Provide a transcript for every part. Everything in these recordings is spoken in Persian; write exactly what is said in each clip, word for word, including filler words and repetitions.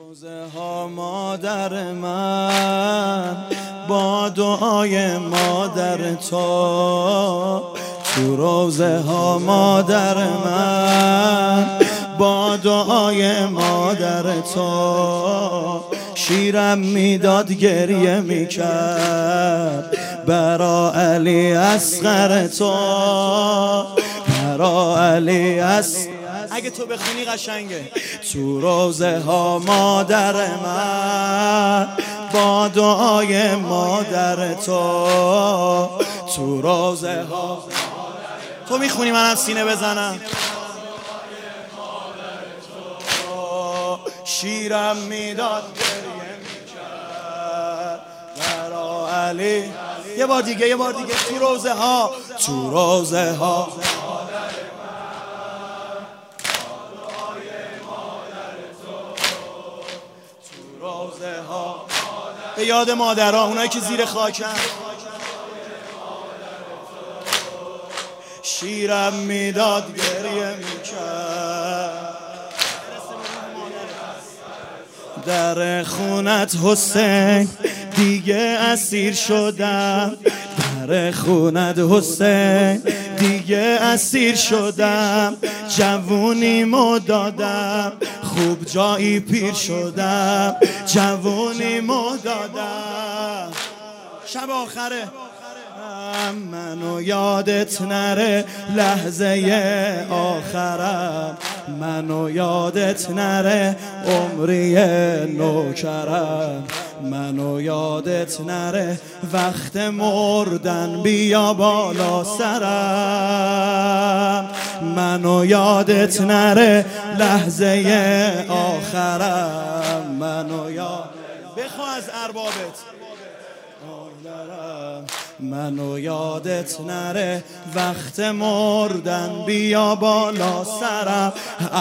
روزه ها مادر من با دعای مادر تو، تو روزه ها مادر من با دعای مادر تو، شیرم میداد گریه میکرد برا علی اصغر تو، برا علی اصغر. اگه تو بخونی قشنگه. تو روزه ها مادر من با دعای مادر تو، تو روزه ها تو میخونی منم سینه بزنم. شیرم میداد گریه میکرد برا علی. یه بار دیگه یه بار دیگه. تو روزه ها تو روزه ها روزه ها به یاد مادرها، اونایی که زیر خاکن. شیرم میداد گریه میکرد در خونت حسین، دیگه اسیر شدم در خونت حسین، دیگه اسیر شدم. جوونیمو دادم خوب جایی پیر شدم، جوونیمو دادم. شب آخره منو یادت نره لحظه آخرم، منو یادت نره عمری نوکرم، منو یادت نره وقت مردن بیا بالا سرم، منو یادت نره لحظه آخرم، منو یاد بخوا از اربابت منو یادت نره وقت مردن بیا بالا سرم.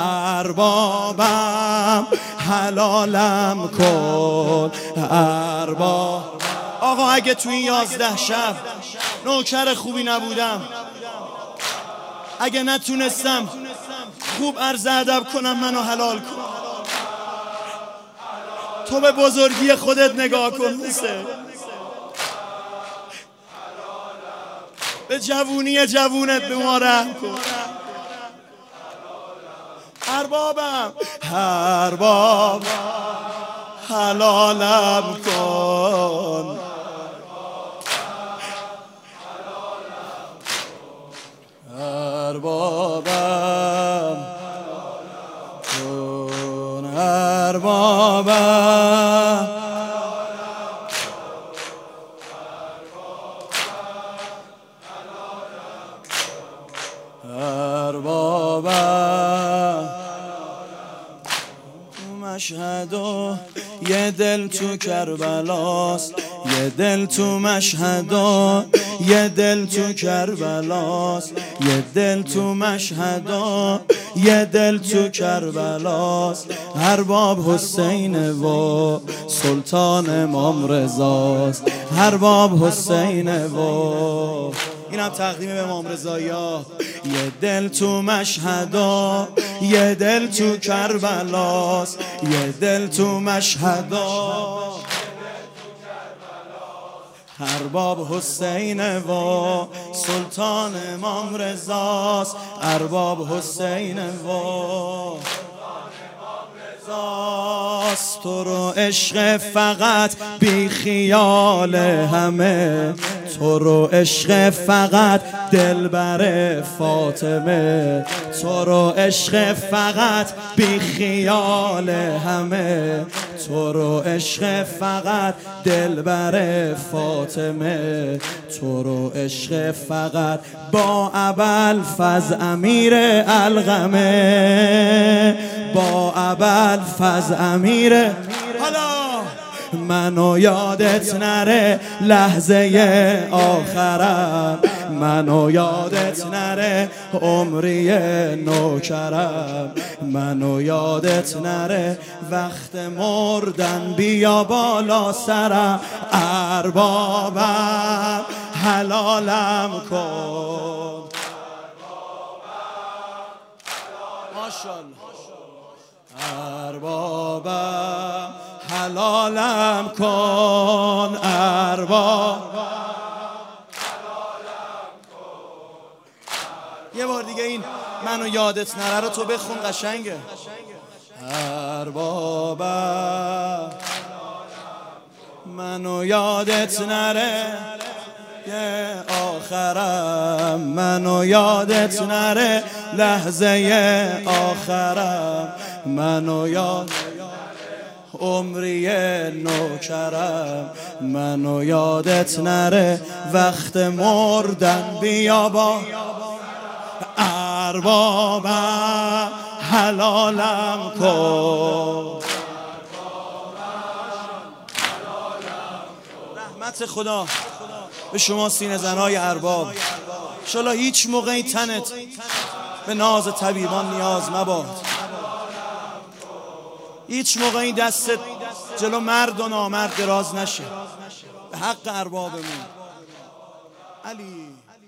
اربابم حلالم کن ارباب. آقا اگه تو این یازده شب نوکر خوبی نبودم، اگه نتونستم خوب عرض ادب کنم، منو حلال کن. تو به بزرگی خودت نگاه کن حسین، به جوونی جوونت به ما رحم کن. اربابم ارباب حلالم کن، اربابم کن، اربابم اربابم. تو مشهد و یه دل تو کربلاست، یه دل تو مشهد و یه دل تو کربلاست، یه دل تو مشهد و یه دل تو کربلاست. ارباب حسین و سلطان امام رضاست، ارباب حسین و اینم تقدیم به امام رضایی ها. یه دل تو مشهد و یه دل تو کربلاست، یه دل تو مشهد و ارباب حسین و سلطان امام رضاست، ارباب حسین و تو رو عشق فقط بی خیال همه، تو رو عشق فقط دلبر فاطمه، تو رو عشق فقط بی خیال همه، تو رو عشق فقط دلبر فاطمه، تو رو عشق فقط با ابوالفضل امیر القمه، با ابوالفضل امیر. حالا منو یادت نره لحظه آخرم، منو یادت نره عمری نوکرم، منو یادت نره وقت مردن بیا بالا سرم. اربابم حلالم کن. ماشاءالله. اربابم حلالم کن ارباب. یه بار دیگه این منو یادت نره رو تو بخون، قشنگه. اربابم منو یادت نره، یه آخرم منو یادت نره، لحظه آخرم منو یاد، عمری نوکرم منو یادت نره، وقت مردن بیا با اربابم حلالم کن. رحمت خدا به شما سینه زنای ارباب. انشالله هیچ موقعی تنت به ناز طبیبان نیاز مباد. هیچ موقعی دستت جلو مرد و نامرد دراز نشه. به حق اربابمون. علی